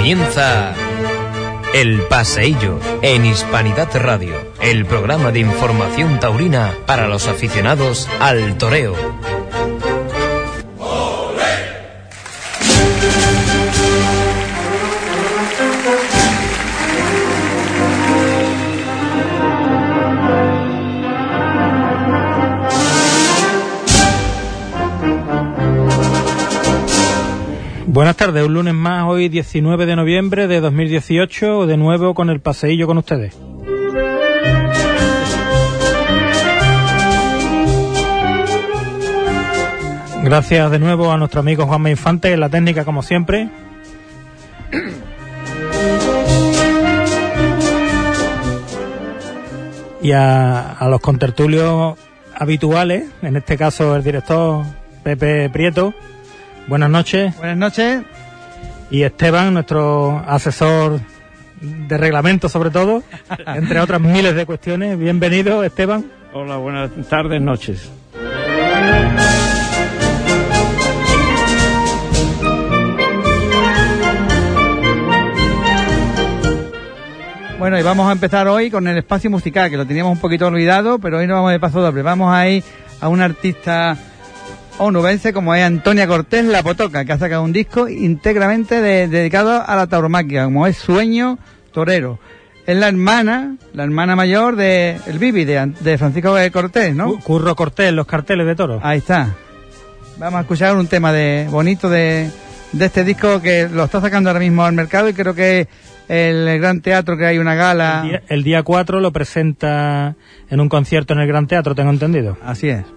Comienza El Paseillo en Hispanidad Radio, el programa de información taurina para los aficionados al toreo. Buenas tardes, un lunes más, hoy 19 de noviembre de 2018, de nuevo con el paseillo con ustedes. Gracias de nuevo a nuestro amigo Juanma Infante en la técnica como siempre. Y a los contertulios habituales, en este caso el director Pepe Prieto. Buenas noches. Buenas noches. Y Esteban, nuestro asesor de reglamento sobre todo, entre otras miles de cuestiones. Bienvenido, Esteban. Hola, buenas tardes, noches. Bueno, y vamos a empezar hoy con el espacio musical, que lo teníamos un poquito olvidado, pero hoy no vamos de paso doble. Vamos a ir a un artista onubense como es Antonia Cortés La Potoca, que ha sacado un disco íntegramente dedicado a la tauromaquia, como es Sueño Torero. Es la hermana mayor de El Bibi, de Francisco Cortés, ¿no? Curro Cortés, los carteles de toros. Ahí está. Vamos a escuchar un tema bonito de este disco que lo está sacando ahora mismo al mercado, y creo que el Gran Teatro, que hay una gala. El día 4 lo presenta en un concierto en el Gran Teatro, tengo entendido. Así es.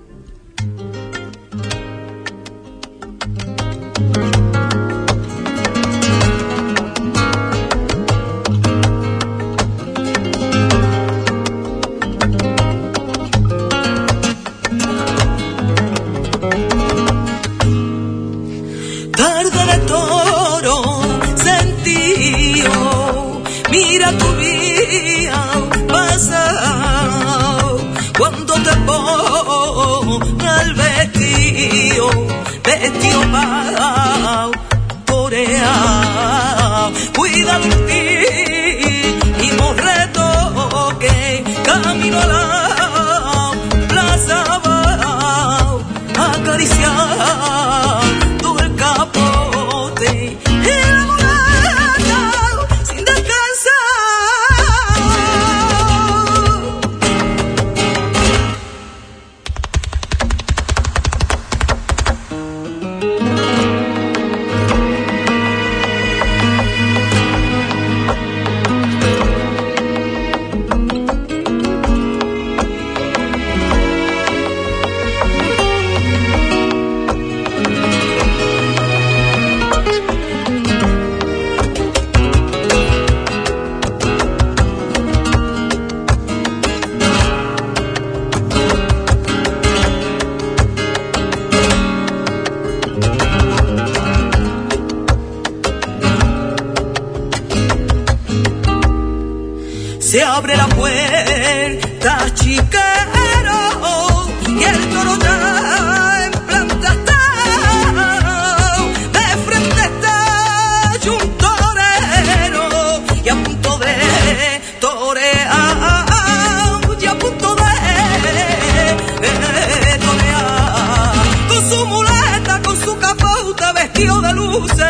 Mira tu vida pasado cuando te ponga el vestido para torear. Cuida de ti y morreto que camino a la plaza va a acariciar todo el capote y la mulata sin descansar. Se abre la puerta, chiquero, y el toro ya en planta está. De frente está un torero y a punto de torear, y a punto de torear. Con su muleta, con su capota, vestido de luces.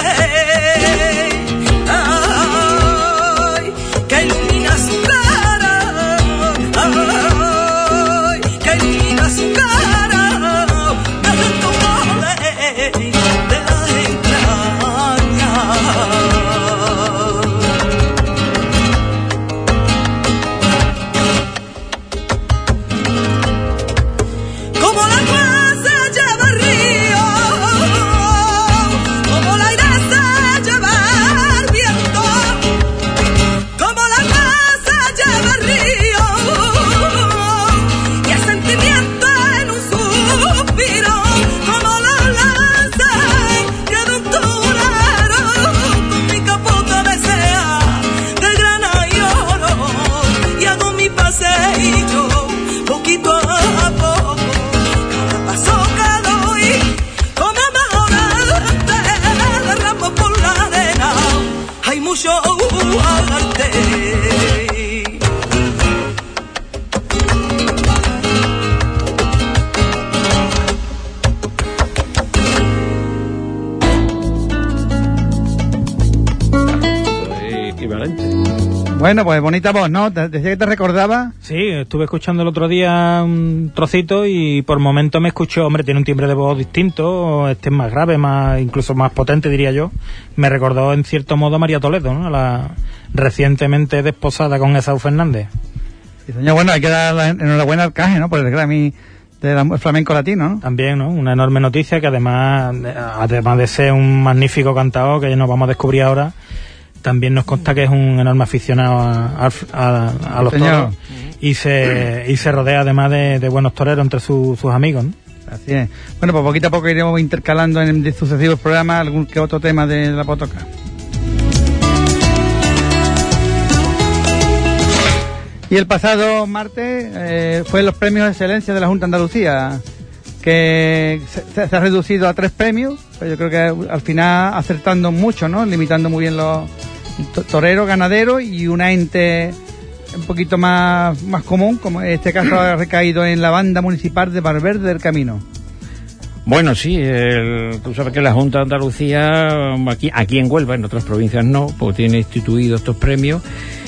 Bueno, pues bonita voz, ¿no? Decía que te recordaba. Sí, estuve escuchando el otro día un trocito y por momento me escuchó, hombre, tiene un timbre de voz distinto, este es más grave, incluso más potente, diría yo. Me recordó en cierto modo a María Toledo, ¿no? La recientemente desposada con Esaú Fernández. Sí, señor, bueno, hay que dar la enhorabuena al Caje, ¿no? Por el Grammy del flamenco latino, ¿no? También, ¿no? Una enorme noticia que además de ser un magnífico cantador que nos vamos a descubrir ahora, también nos consta que es un enorme aficionado a los toros y se rodea además de buenos toreros entre sus amigos, ¿no? Así es. Bueno, pues poquito a poco iremos intercalando en sucesivos programas algún que otro tema de la potoca. Y el pasado martes fue los premios de excelencia de la Junta de Andalucía, que se ha reducido a 3 premios, pero yo creo que al final acertando mucho, ¿no? Limitando muy bien los toreros, ganaderos y una ente un poquito más común, como en este caso ha recaído en la banda municipal de Valverde del Camino. Bueno, sí, tú sabes que la Junta de Andalucía, aquí en Huelva, en otras provincias no, pues tiene instituidos estos premios.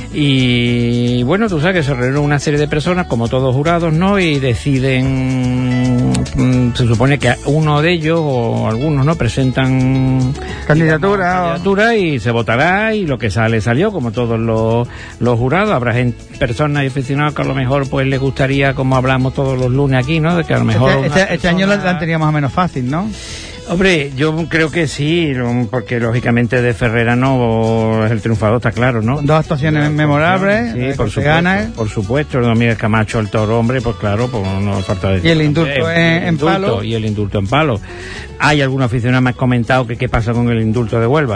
Y bueno, tú sabes que se reúnen una serie de personas, como todos jurados, ¿no? Y deciden, se supone que uno de ellos o algunos, ¿no? Presentan candidatura y se votará y lo que salió, como todos los jurados. Habrá personas y aficionados que a lo mejor pues les gustaría, como hablamos todos los lunes aquí, ¿no? De que a lo mejor este año la han tenido más o menos fácil, ¿no? Hombre, yo creo que sí, porque lógicamente de Ferrera no es el triunfador, está claro, ¿no? Con 2 actuaciones memorables, sí, por supuesto, el Domínguez Camacho, el toro hombre, pues claro, pues no falta decir. Y el indulto en palo. Y el indulto en palo. Hay algún aficionado me ha comentado que qué pasa con el indulto de Huelva.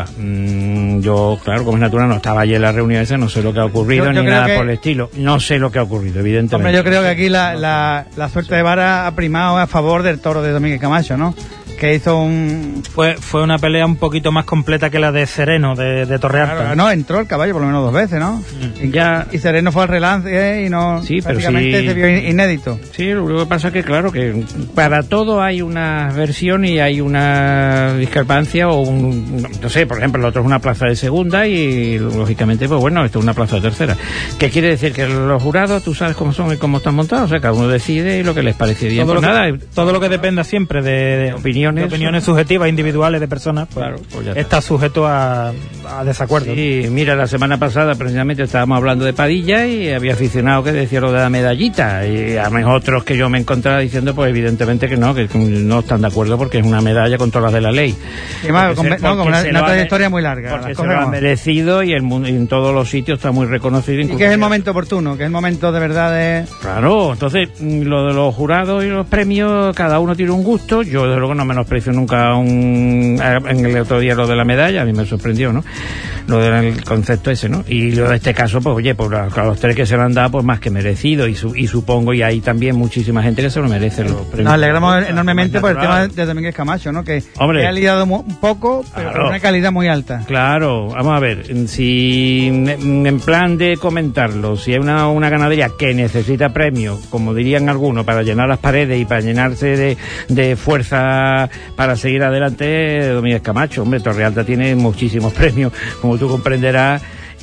Yo, claro, como es natural, no estaba allí en la reunión esa, no sé lo que ha ocurrido ni nada por el estilo. No sé lo que ha ocurrido, evidentemente. Hombre, yo creo que aquí la suerte de vara ha primado a favor del toro de Domínguez Camacho, ¿no? Que hizo fue una pelea un poquito más completa que la de Sereno de Torrealta. Claro, no, entró el caballo por lo menos 2 veces, ¿no? Y Sereno fue al relance y no, sí, prácticamente se vio inédito. Sí, lo que pasa es que claro que para todo hay una versión y hay una discrepancia o no sé, por ejemplo, el otro es una plaza de segunda y lógicamente pues bueno, esto es una plaza de tercera. ¿Qué quiere decir? Que los jurados, tú sabes cómo son y cómo están montados, o sea, cada uno decide lo que les parece bien. Todo lo que dependa siempre de opiniones subjetivas individuales de personas, pues, claro, pues está sujeto a desacuerdo. Sí, mira, la semana pasada precisamente estábamos hablando de Padilla y había aficionado que decía lo de la medallita y a lo mejor otros que yo me encontraba diciendo pues evidentemente que no están de acuerdo porque es una medalla con todas las de la ley. Y más, con una trayectoria muy larga. Porque se lo ha merecido y en todos los sitios está muy reconocido. Y que es el momento oportuno, que es el momento de verdad de... Claro, entonces lo de los jurados y los premios, cada uno tiene un gusto. Yo desde luego no menosprecio nunca en el otro día lo de la medalla, a mí me sorprendió, ¿no? Lo del concepto ese, ¿no? Y lo de este caso, pues oye, pues a los 3 que se lo han dado, pues más que merecido, y supongo, y hay también muchísima gente que se lo merece los premios. Nos alegramos enormemente por el tema de Domínguez Camacho, ¿no? Que ha lidiado un poco, pero con una calidad muy alta. Claro, vamos a ver, si en plan de comentarlo, si hay una ganadería que necesita premios, como dirían algunos, para llenar las paredes y para llenarse de fuerza para seguir adelante, Domínguez Camacho. Hombre, Torrealta tiene muchísimos premios, como tú comprenderás,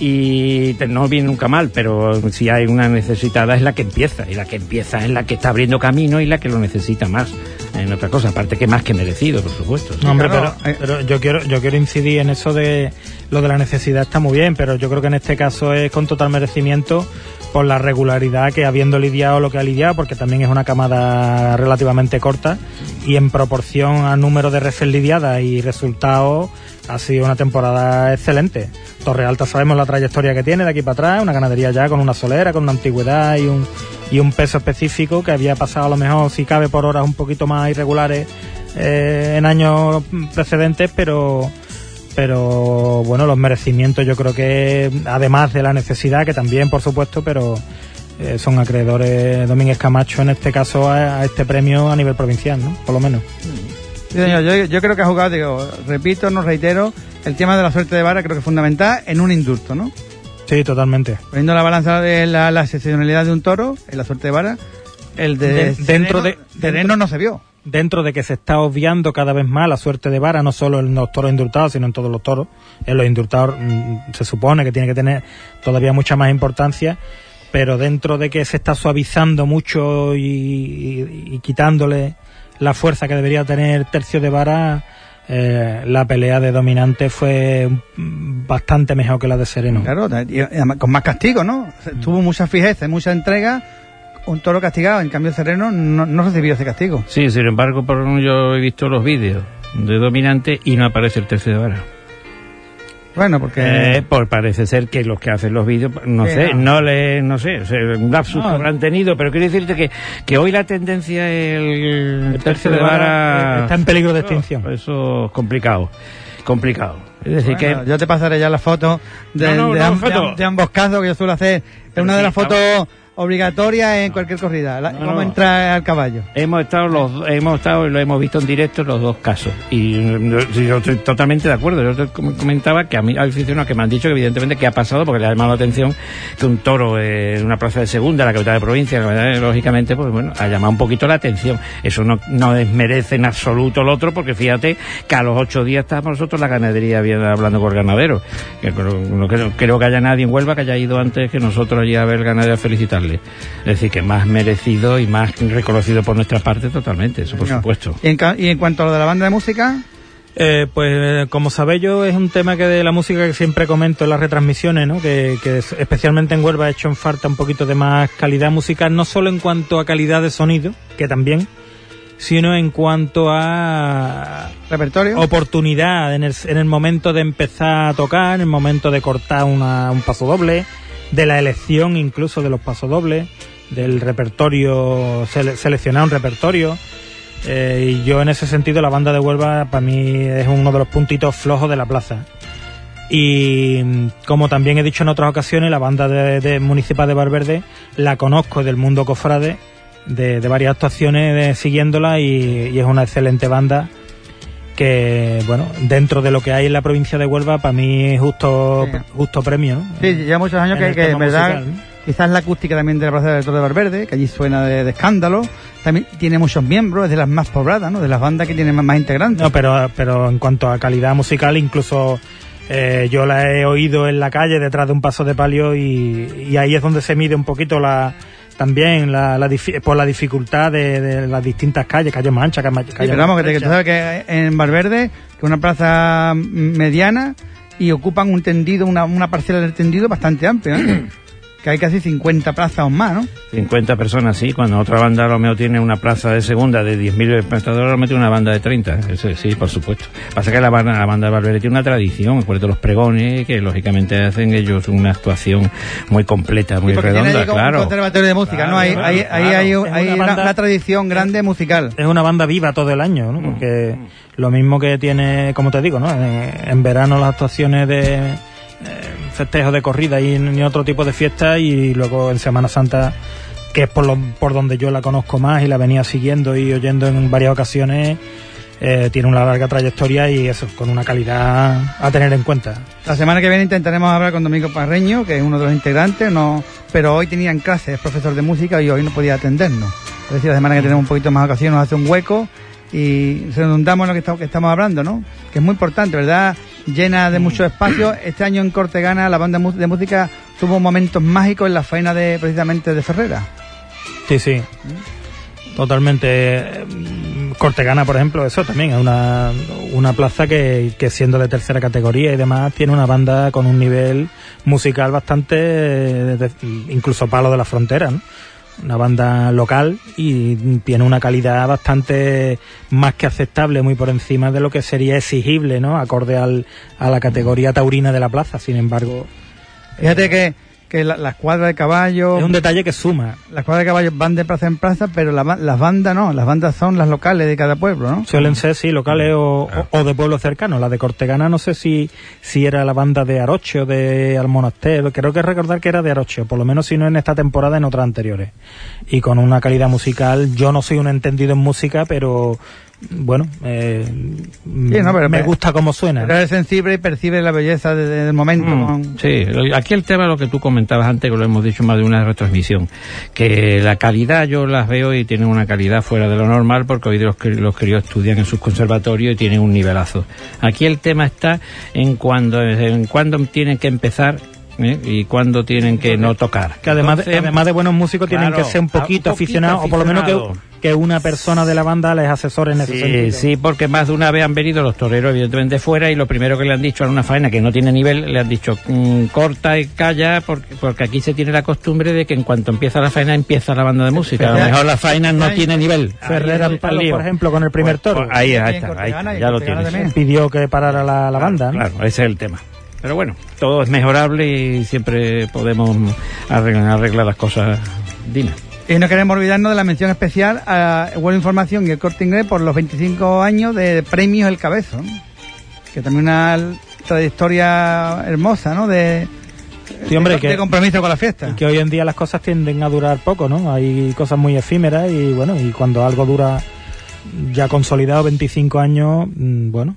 y no viene nunca mal, pero si hay una necesitada es la que empieza, y la que empieza es la que está abriendo camino y la que lo necesita más en otra cosa, aparte que más que merecido, por supuesto. No, hombre, pero yo quiero incidir en eso de lo de la necesidad, está muy bien, pero yo creo que en este caso es con total merecimiento por la regularidad que, habiendo lidiado lo que ha lidiado, porque también es una camada relativamente corta, y en proporción al número de reses lidiadas y resultados ha sido una temporada excelente. Torrealta sabemos la trayectoria que tiene de aquí para atrás, una ganadería ya con una solera, con una antigüedad y un peso específico que había pasado a lo mejor, si cabe, por horas un poquito más irregulares en años precedentes, pero bueno, los merecimientos yo creo que, además de la necesidad, que también por supuesto, pero son acreedores Domínguez Camacho en este caso a este premio a nivel provincial, ¿no? Por lo menos. Sí, señor, yo creo que ha jugado, repito, no reitero, el tema de la suerte de vara creo que es fundamental en un indulto, ¿no? Sí, totalmente. Poniendo la balanza de la excepcionalidad de un toro en la suerte de vara, el de Sereno no se vio. dentro de que se está obviando cada vez más la suerte de vara, no solo en los toros indultados, sino en todos los toros. En los indultados se supone que tiene que tener todavía mucha más importancia, pero dentro de que se está suavizando mucho y quitándole la fuerza que debería tener tercio de vara, la pelea de Dominante fue bastante mejor que la de Sereno. Claro, y además con más castigo, ¿no? Tuvo mucha fijeza, mucha entrega. Un toro castigado, en cambio Sereno no recibió ese castigo. Sí, sin embargo, yo he visto los vídeos de Dominante y no aparece el tercio de vara. Bueno, porque... parece ser que los que hacen los vídeos, no sé, un lapsus habrán tenido, pero quiero decirte que hoy la tendencia es el tercio de vara... Está en peligro de extinción. Eso es complicado. Es decir, que... Yo te pasaré ya la foto de ambos casos que yo suelo hacer. Es una de las fotos obligatoria en cualquier corrida, cómo entra al caballo. Hemos estado y lo hemos visto en directo los dos casos y yo estoy totalmente de acuerdo. Yo te comentaba que a mí hay aficionados que me han dicho que evidentemente que ha pasado porque le ha llamado la atención que un toro en una plaza de segunda, la capital de provincia, lógicamente pues bueno, ha llamado un poquito la atención. Eso no desmerece en absoluto el otro, porque fíjate que a los 8 días estábamos nosotros la ganadería hablando con el ganadero, que no creo que haya nadie en Huelva que haya ido antes que nosotros allí a ver el ganadero a felicitarle. Es decir, que más merecido y más reconocido por nuestra parte totalmente, eso por supuesto. ¿Y en cuanto a lo de la banda de música? Pues como sabéis, yo es un tema que de la música que siempre comento en las retransmisiones, ¿no? Que especialmente en Huelva ha hecho en falta un poquito de más calidad musical, no solo en cuanto a calidad de sonido, que también, sino en cuanto a repertorio, oportunidad en el momento de empezar a tocar, en el momento de cortar un paso doble, de la elección incluso de los pasodobles, del repertorio, seleccionar un repertorio. Y yo en ese sentido la banda de Huelva para mí es uno de los puntitos flojos de la plaza. Y como también he dicho en otras ocasiones, la banda de Municipal de Valverde la conozco del mundo cofrade, de varias actuaciones siguiéndola, y es una excelente banda que, bueno, dentro de lo que hay en la provincia de Huelva, para mí es justo premio, ¿no? Sí, ya muchos años que en verdad musical, ¿no? Quizás la acústica también de la Plaza del Toro de Valverde, que allí suena de escándalo, también tiene muchos miembros, es de las más pobladas, ¿no? De las bandas que tienen más integrantes. No, pero en cuanto a calidad musical, incluso yo la he oído en la calle detrás de un paso de palio, y ahí es donde se mide un poquito también por la dificultad de las distintas calles más anchas, pero vamos, que tú sabes que en Valverde, que es una plaza mediana, y ocupan un tendido, una parcela del tendido bastante amplia, ¿eh? Que hay casi 50 plazas o más, ¿no? 50 personas, sí. Cuando otra banda Romeo tiene una plaza de segunda de 10.000 espectadores, Romeo tiene una banda de 30. Eso, sí, por supuesto. Pasa que la banda de Valverde tiene una tradición, por ejemplo, los pregones, que lógicamente hacen ellos una actuación muy completa, muy redonda, tiene claro. Un conservatorio de música, claro, ¿no? Hay una tradición grande musical. Es una banda viva todo el año, ¿no? Porque lo mismo que tiene, como te digo, ¿no? En verano las actuaciones de festejos de corrida y ni otro tipo de fiestas, y luego en Semana Santa, que es por donde yo la conozco más y la venía siguiendo y oyendo en varias ocasiones, tiene una larga trayectoria y eso, con una calidad a tener en cuenta. La semana que viene intentaremos hablar con Domingo Parreño, que es uno de los integrantes, pero hoy tenía en clase, es profesor de música y hoy no podía atendernos. Es decir, la semana que tenemos un poquito más ocasión nos hace un hueco y redundamos en lo que estamos hablando, ¿no? Que es muy importante, ¿verdad? Llena de muchos espacios. Este año en Cortegana la banda de música tuvo momentos mágicos en la faena precisamente de Ferrera. Sí, totalmente. Cortegana, por ejemplo, eso también es una plaza que siendo de tercera categoría y demás, tiene una banda con un nivel musical bastante, incluso palo de la frontera, ¿no? Una banda local y tiene una calidad bastante más que aceptable, muy por encima de lo que sería exigible, ¿no? Acorde a la categoría taurina de la plaza. Sin embargo, fíjate que las cuadras de caballos... Es un detalle que suma. Las cuadras de caballos van de plaza en plaza, pero las bandas no. Las bandas son las locales de cada pueblo, ¿no? Suelen ser, sí, locales o de pueblos cercanos. La de Cortegana no sé si era la banda de Aroche o de Almonaster. Creo que recordar que era de Aroche, por lo menos si no en esta temporada, en otras anteriores. Y con una calidad musical, yo no soy un entendido en música, pero bueno, pero me gusta cómo suena. Pero es sensible y percibe la belleza del momento. Sí, aquí el tema, lo que tú comentabas antes, que lo hemos dicho más de una retransmisión, que la calidad yo las veo y tienen una calidad fuera de lo normal, porque hoy los críos estudian en sus conservatorios y tienen un nivelazo. Aquí el tema está en cuando tienen que empezar, y cuando tienen que no tocar. Que además de buenos músicos, tienen que ser un poquito aficionados, o por lo menos que una persona de la banda les asesore en ese sentido. Sí, porque más de una vez han venido los toreros evidentemente fuera, y lo primero que le han dicho a una faena que no tiene nivel, le han dicho corta y calla, porque aquí se tiene la costumbre de que en cuanto empieza la faena, empieza la banda de música. A lo mejor la faena no tiene nivel. Ferrer por ejemplo, con el primer toro. Ahí está, ya lo tienes. Pidió que parara la banda, ¿no? Claro, ese es el tema. Pero bueno, todo es mejorable y siempre podemos arreglar las cosas. Dime. Y no queremos olvidarnos de la mención especial a Buena Información y el Corte Inglés por los 25 años de Premios El Cabezo, ¿no? Que también una trayectoria hermosa, ¿no? De compromiso con la fiesta. Y que hoy en día las cosas tienden a durar poco, ¿no? Hay cosas muy efímeras y bueno, y cuando algo dura ya consolidado 25 años, bueno,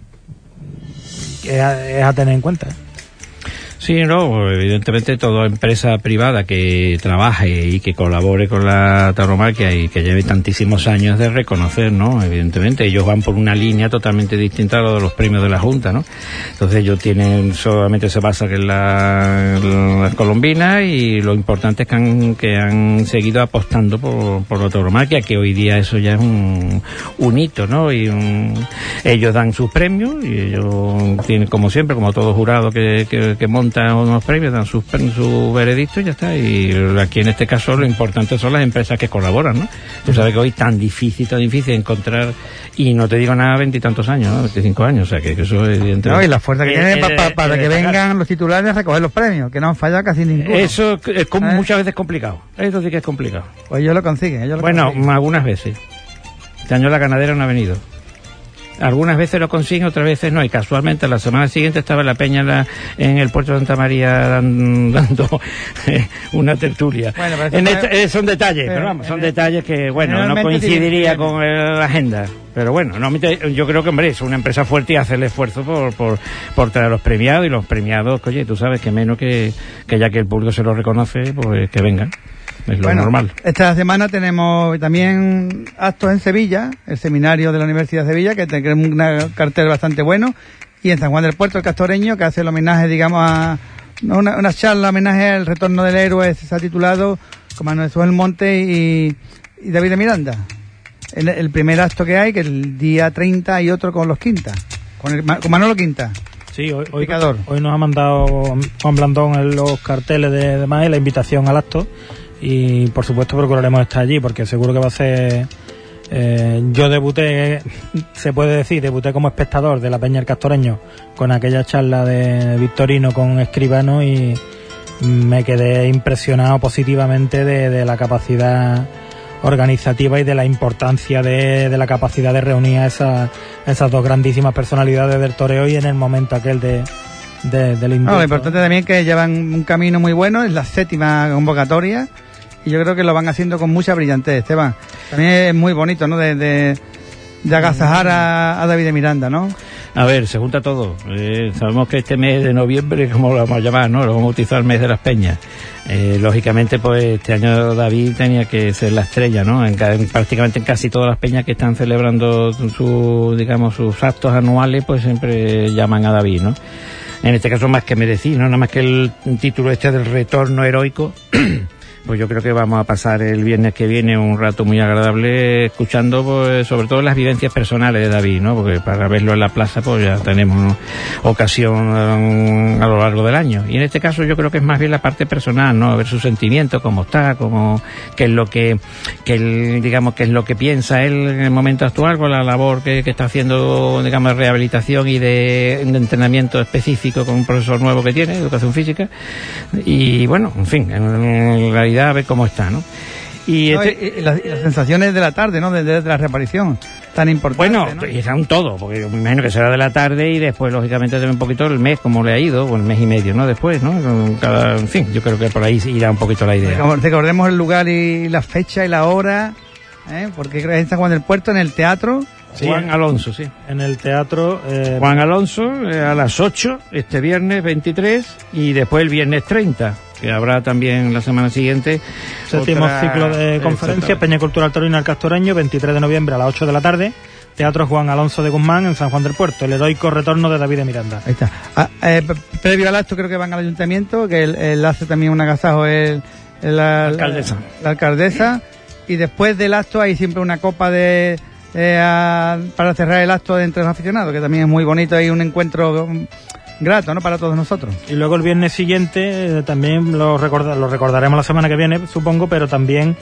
es a tener en cuenta. Sí, no, evidentemente toda empresa privada que trabaje y que colabore con la tauromaquia y que lleve tantísimos años de reconocer, ¿no? Evidentemente ellos van por una línea totalmente distinta a lo de los premios de la Junta, ¿no? Entonces ellos solamente se basa en las colombinas, y lo importante es que han seguido apostando por la tauromaquia, que hoy día eso ya es un hito, ¿no? Y ellos dan sus premios y ellos tienen, como siempre, como todo jurado que monta unos premios, dan su veredicto y ya está. Y aquí en este caso lo importante son las empresas que colaboran, ¿no? Tú sabes que hoy tan difícil encontrar, y no te digo nada, 20 y tantos años, ¿no? 25 años, o sea que eso es evidentemente. No, y la fuerza que tienen para que vengan los titulares a recoger los premios, que no han fallado casi ninguno. Eso es muchas veces complicado. Eso sí que es complicado. Pues ellos lo consiguen. Algunas veces. Este año la ganadera no ha venido. Algunas veces lo consiguen, otras veces no, y casualmente la semana siguiente estaba la peña en el puerto de Santa María dando una tertulia. Bueno, son detalles, pero vamos, son detalles que, bueno, no coincidiría con la agenda. Pero bueno, yo creo que, hombre, es una empresa fuerte y hace el esfuerzo por traer a los premiados, y los premiados, oye, tú sabes que menos que ya que el público se lo reconoce, pues que vengan. Es lo normal. Esta semana tenemos también actos en Sevilla, el seminario de la Universidad de Sevilla, que tiene un cartel bastante bueno, y en San Juan del Puerto, el Castoreño, que hace el homenaje, digamos, a una charla, homenaje al retorno del héroe, se ha titulado con Manuel Suel Monte y David de Miranda. El primer acto que hay, que el día 30 hay otro con los Quinta, con Manolo Quinta. Sí, hoy nos ha mandado Juan Blandón en los carteles de maíz la invitación al acto, y por supuesto procuraremos estar allí, porque seguro que va a ser... yo debuté como espectador de la Peña del Castoreño con aquella charla de Victorino con Escribano, y me quedé impresionado positivamente de la capacidad organizativa y de la importancia de la capacidad de reunir a esas dos grandísimas personalidades del toreo, y en el momento aquel del indulto. Lo importante también es que llevan un camino muy bueno, es la 7ª convocatoria, y yo creo que lo van haciendo con mucha brillantez, Esteban. También es muy bonito, ¿no? De agasajar a David de Miranda, ¿no? A ver, se junta todo. Sabemos que este mes de noviembre, como lo vamos a llamar, ¿no? Lo vamos a bautizar el mes de las peñas. Lógicamente, pues este año David tenía que ser la estrella, ¿no? Prácticamente en casi todas las peñas que están celebrando sus actos anuales, pues siempre llaman a David, ¿no? En este caso, más que merecido, ¿no? Nada más que el título del retorno heroico. Pues yo creo que vamos a pasar el viernes que viene un rato muy agradable escuchando, pues, sobre todo las vivencias personales de David, ¿no? Porque para verlo en la plaza pues ya tenemos ocasión a lo largo del año. Y en este caso yo creo que es más bien la parte personal, ¿no? A ver sus sentimientos, cómo está, qué es lo que es lo que piensa él en el momento actual, con la labor que está haciendo, digamos, de rehabilitación y de entrenamiento específico con un profesor nuevo que tiene, educación física. Y bueno, en fin, en realidad a ver cómo está, ¿no? Y las sensaciones de la tarde, ¿no? De la reaparición, tan importante. Bueno, ¿no? Y será un todo, porque me imagino que será de la tarde y después, lógicamente, también un poquito el mes, como le ha ido, o el mes y medio, ¿no? Después, ¿no? En fin, yo creo que por ahí irá un poquito la idea. Recordemos el lugar y la fecha y la hora, porque en San Juan del Puerto, en el teatro Sí, Juan Alonso, sí. En el teatro... Juan Alonso a las 8, este viernes 23, y después el viernes 30, que habrá también la semana siguiente. Séptimo ciclo de conferencias, Peña Cultural Taurina El Castoreño, 23 de noviembre a las 8 de la tarde. Teatro Juan Alonso de Guzmán en San Juan del Puerto, el heroico retorno de David de Miranda. Ahí está. Previo al acto creo que van al ayuntamiento, que él hace también un agasajo la alcaldesa, y después del acto hay siempre una copa para cerrar el acto entre los aficionados, que también es muy bonito, hay un encuentro grato, ¿no?, para todos nosotros. Y luego el viernes siguiente también lo recordaremos la semana que viene, supongo, pero también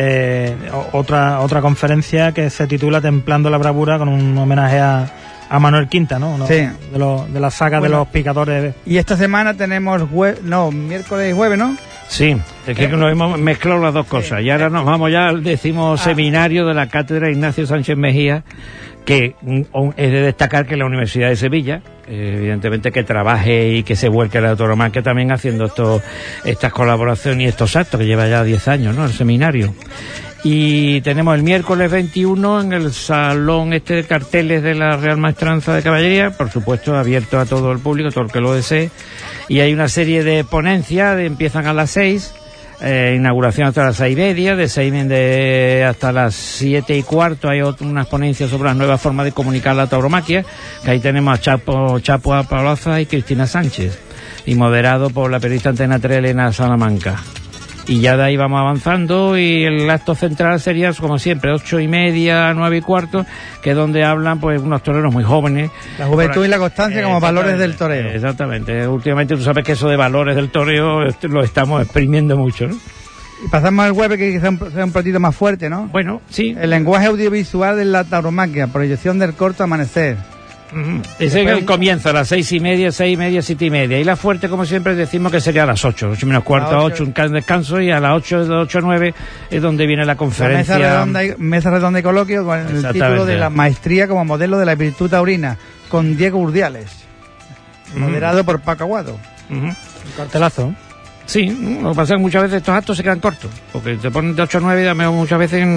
otra conferencia que se titula Templando la Bravura, con un homenaje a Manuel Quinta, ¿no? Sí. De la saga de los picadores. Y esta semana tenemos miércoles y jueves, ¿no? Sí, es que nos hemos mezclado las dos cosas. Y ahora nos vamos ya al 10º seminario de la Cátedra Ignacio Sánchez Mejía, que es de destacar que la Universidad de Sevilla, evidentemente, que trabaje y que se vuelque a la tauromaquia también haciendo estas colaboraciones y estos actos, que lleva ya 10 años, ¿no?, el seminario. Y tenemos el miércoles 21 en el salón de carteles de la Real Maestranza de Caballería, por supuesto abierto a todo el público, todo el que lo desee, y hay una serie de ponencias, empiezan a las 6, inauguración hasta las 6:30, de 6 hasta las 7:15 hay unas ponencias sobre las nuevas formas de comunicar la tauromaquia, que ahí tenemos a Chapo Apalaza y Cristina Sánchez, y moderado por la periodista Antena 3 Elena Salamanca. Y ya de ahí vamos avanzando, y el acto central sería, como siempre, 8:30, 9:15, que es donde hablan pues unos toreros muy jóvenes. La juventud y la constancia como valores del toreo. Exactamente. Últimamente tú sabes que eso de valores del toreo lo estamos exprimiendo mucho, ¿no? Y pasamos al jueves, que quizá sea un platito más fuerte, ¿no? Bueno, sí. El lenguaje audiovisual de la tauromaquia, proyección del corto amanecer. Ese es el comienzo, a las 6:30, 6:30, 7:30. Y la fuerte, como siempre, decimos que sería a las 8, 8:15, 8, un descanso, y a las 8, de 8 a 9 es donde viene la conferencia. Mesa redonda y coloquio con el título de la maestría como modelo de la virtud taurina, con Diego Urdiales, moderado por Paco Aguado. Un cartelazo. Sí, lo que pasa es que muchas veces estos actos se quedan cortos, porque te ponen de 8 a 9 y dame muchas veces...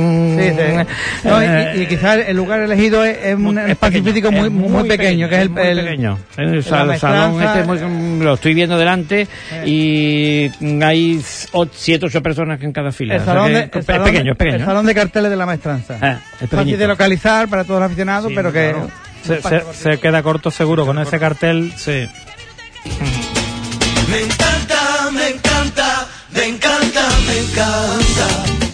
y quizás el lugar elegido es un espacio físico muy pequeño, que es el pequeño. El salón lo estoy viendo delante, y hay 7 o 8 personas en cada fila. Es pequeño. El salón de carteles de la maestranza. Es fácil de localizar para todos los aficionados, sí, pero que... Claro. Se queda corto seguro con ese cartel, sí. Me encanta, me encanta, me encanta, me encanta.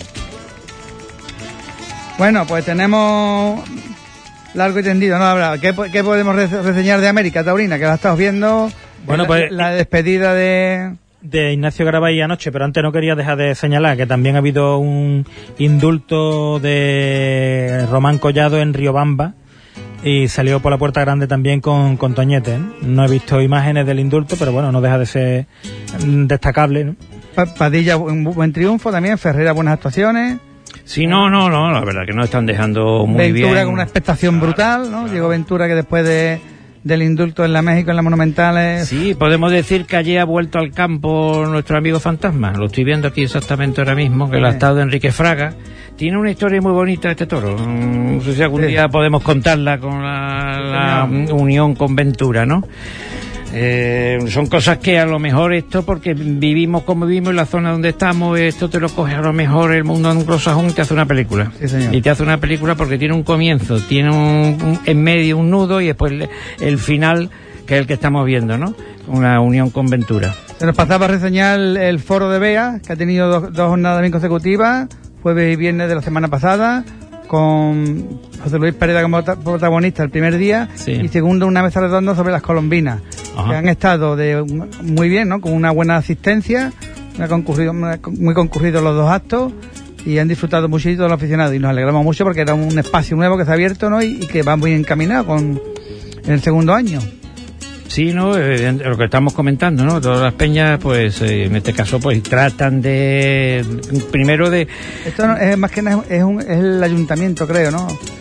Bueno, pues tenemos largo y tendido, ¿no? ¿Qué podemos reseñar de América Taurina? Que la estás viendo. Bueno, pues la despedida de Ignacio Garabay anoche, pero antes no quería dejar de señalar que también ha habido un indulto de Román Collado en Riobamba, y salió por la puerta grande también con Toñete, ¿no? No he visto imágenes del indulto, pero bueno, no deja de ser destacable, ¿no? Padilla, un buen triunfo también, Ferreira, buenas actuaciones. Sí, no, la verdad que nos están dejando muy bien. Ventura con una expectación brutal, ¿no? Diego Ventura, que después del indulto en la México, en la Monumentales... Sí, podemos decir que allí ha vuelto al campo nuestro amigo Fantasma. Lo estoy viendo aquí exactamente ahora mismo, que el estado de Enrique Fraga. Tiene una historia muy bonita este toro. No sé si algún día podemos contarla con la unión con Ventura, ¿no? Son cosas que a lo mejor esto, porque vivimos como vivimos en la zona donde estamos, esto te lo coge a lo mejor el mundo anglosajón y te hace una película. Sí, señor. Y te hace una película porque tiene un comienzo, tiene en medio un nudo, y después el final, que es el que estamos viendo, ¿no? Una unión con Ventura. Se nos pasaba a reseñar el foro de Bea, que ha tenido dos jornadas bien consecutivas, jueves y viernes de la semana pasada, con José Luis Pereda como protagonista el primer día, sí, y segundo una mesa redonda sobre las colombinas. Ajá. Que han estado muy bien, ¿no? Con una buena asistencia, muy concurridos los dos actos, y han disfrutado muchísimo los aficionados, y nos alegramos mucho porque era un espacio nuevo que se ha abierto, ¿no? Y que va muy encaminado en el segundo año. Sí, ¿no? Lo que estamos comentando, ¿no? Todas las peñas, pues, en este caso, pues, tratan primero de... Esto no, es más que nada, es el ayuntamiento, creo, ¿no?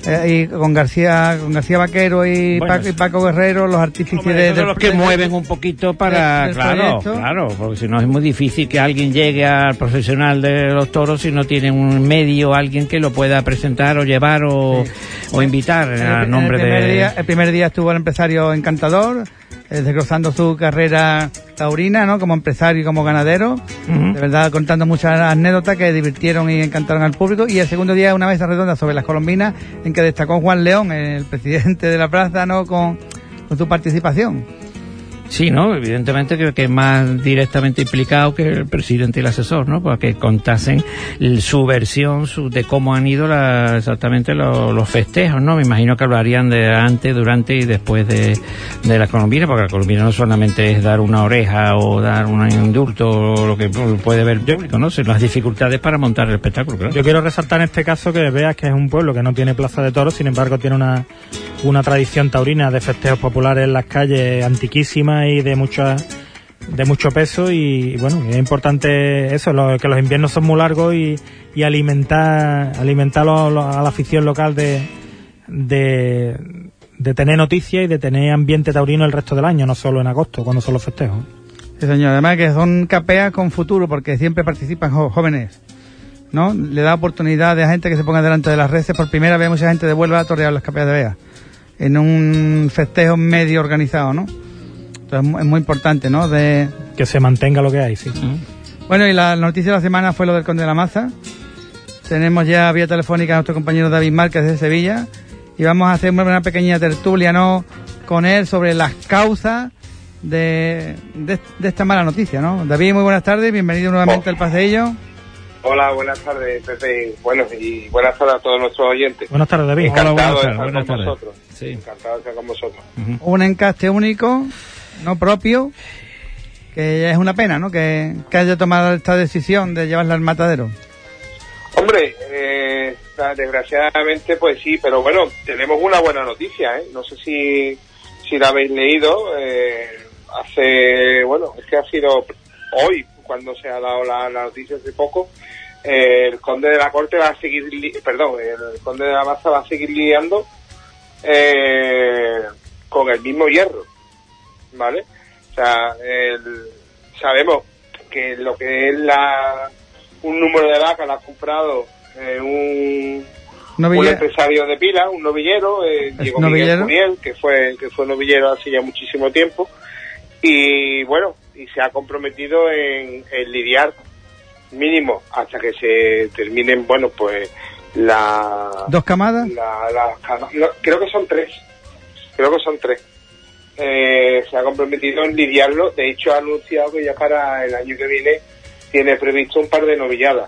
y con García Vaquero y Paco Guerrero, los artífices los que mueven un poquito para... Claro, porque si no es muy difícil que alguien llegue al profesional de los toros si no tiene un medio, alguien que lo pueda presentar o llevar o invitar a nombre El primer día estuvo el empresario encantador, desglosando su carrera taurina, ¿no? Como empresario y como ganadero, de verdad contando muchas anécdotas que divirtieron y encantaron al público. Y el segundo día una mesa redonda sobre las colombinas en que destacó Juan León, el presidente de la plaza, ¿no? Con su participación. Sí, ¿no? Evidentemente creo que es más directamente implicado que el presidente y el asesor, ¿no? Para que contasen su versión de cómo han ido exactamente los festejos, ¿no? Me imagino que hablarían de antes, durante y después de la colombina, porque la colombina no solamente es dar una oreja o dar un indulto o lo que puede ver el público, ¿no? Sino las dificultades para montar el espectáculo, claro. Yo quiero resaltar en este caco que veas que es un pueblo que no tiene plaza de toros, sin embargo tiene una tradición taurina de festejos populares en las calles antiquísima y de mucho peso, y bueno, es importante eso, que los inviernos son muy largos y alimentar a la afición local de tener noticias y de tener ambiente taurino el resto del año, no solo en agosto cuando son los festejos. Sí, señor, además que son capeas con futuro porque siempre participan jóvenes, ¿no? Le da oportunidad a gente que se ponga delante de las redes. Por primera vez mucha gente de Huelva ha toreado las capeas de Vega en un festejo medio organizado, ¿no? Entonces es muy importante, ¿no? Que se mantenga lo que hay, sí. Bueno, y la noticia de la semana fue lo del Conde de la Maza. Tenemos ya vía telefónica a nuestro compañero David Márquez de Sevilla y vamos a hacer una pequeña tertulia, ¿no? Con él sobre las causas de esta mala noticia, ¿no? David, muy buenas tardes, bienvenido nuevamente al Paseillo. Hola, buenas tardes, Pepe. Bueno, y buenas tardes a todos nuestros oyentes. Buenas tardes, David. Encantado Hola, de estar buenas con tardes. vosotros. Sí. Encantado de estar con vosotros. Un encaste único, no propio, que es una pena, ¿no? Que haya tomado esta decisión de llevarla al matadero. Hombre, desgraciadamente pues sí, pero bueno, tenemos una buena noticia, ¿eh? No sé si la habéis leído, es que ha sido hoy cuando se ha dado la noticia hace poco. El Conde de la Corte va a seguir, el Conde de la Maza va a seguir lidiando con el mismo hierro, ¿vale? O sea, sabemos que lo que es un número de vacas la ha comprado un empresario de Pila, un novillero, Diego Miguel Curiel, que fue novillero hace ya muchísimo tiempo, y bueno, y se ha comprometido en lidiar mínimo hasta que se terminen, bueno, pues ¿Dos camadas? Creo que son tres. Se ha comprometido en lidiarlo. De hecho, ha anunciado que ya para el año que viene tiene previsto un par de novilladas.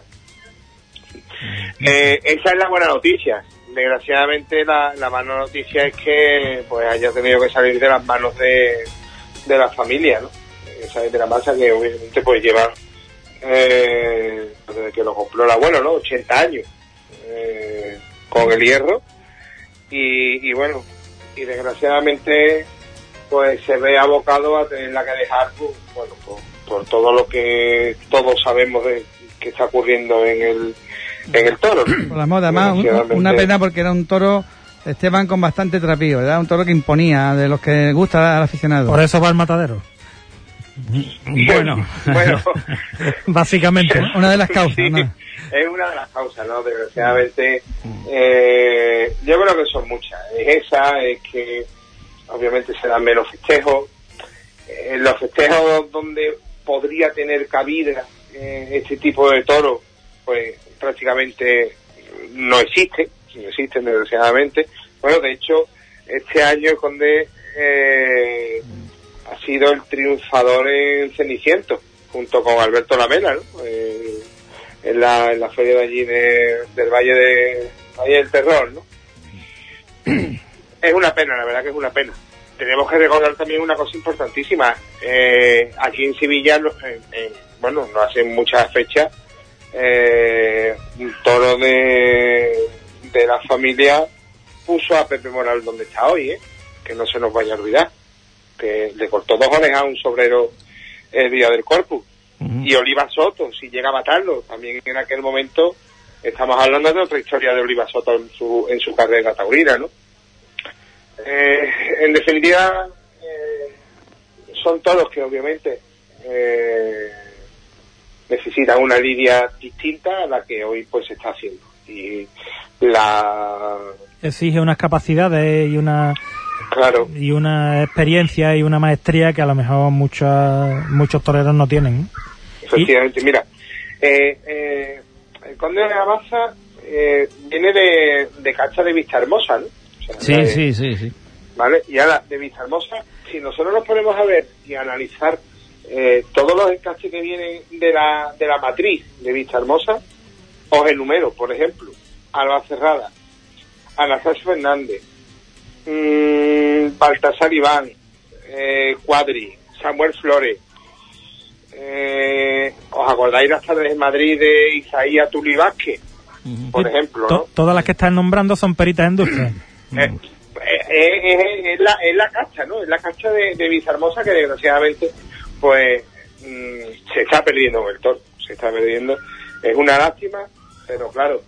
Esa es la buena noticia. Desgraciadamente, la mala noticia es que pues haya tenido que salir de las manos de la familia, ¿no? Salir de la masa, que obviamente pues lleva desde que lo compró el abuelo, ¿no? 80 años con el hierro, y bueno, y desgraciadamente pues se ve abocado a tenerla que dejar, bueno, por todo lo que todos sabemos de que está ocurriendo en el toro, ¿no? Por la moda, además, una pena porque era un toro, Esteban, con bastante trapío, ¿verdad? Un toro que imponía, de los que gusta al aficionado. Por eso va al matadero. Bueno. Básicamente, una de las causas, sí, ¿no? Es una de las causas, ¿no? Desgraciadamente, yo creo que son muchas. Es esa, es que obviamente se dan menos festejos. Los festejos donde podría tener cabida este tipo de toro, pues prácticamente no existen, desgraciadamente. Bueno, de hecho, este año el Conde ha sido el triunfador en Ceniciento, junto con Alberto Lamela, ¿no? En la feria de allí del Valle del Terror, ¿no? Es una pena, la verdad que es una pena. Tenemos que recordar también una cosa importantísima. Aquí en Sevilla, no hace muchas fechas, un toro de la familia puso a Pepe Moral donde está hoy, que no se nos vaya a olvidar, que le cortó 2 orejas a un sobrero el día del Corpus. Y Oliva Soto, si llega a matarlo, también en aquel momento estamos hablando de otra historia de Oliva Soto en su carrera taurina, ¿no? En definitiva, son todos que obviamente necesitan una lidia distinta a la que hoy pues se está haciendo, y exige unas capacidades y una experiencia y una maestría que a lo mejor muchos toreros no tienen. Efectivamente, mira, el Conde de la Maza viene de cacha de Vista Hermosa, ¿no? O sea, sí. ¿Vale? Y ahora, de Vista Hermosa, si nosotros nos ponemos a ver y a analizar todos los encastes que vienen de la matriz de Vista Hermosa, os enumero, por ejemplo, Alba Cerrada, Anastasio Fernández, Baltasar Iván, Cuadri, Samuel Flores, ¿os acordáis las tardes en Madrid de Isaías Tuli Vázquez, por ejemplo, ¿no? Todas las que están nombrando son peritas en dulce. Es la cacha, ¿no? Es la cacha de Villahermosa, que desgraciadamente pues se está perdiendo con el toro, se está perdiendo. Es una lástima, pero claro,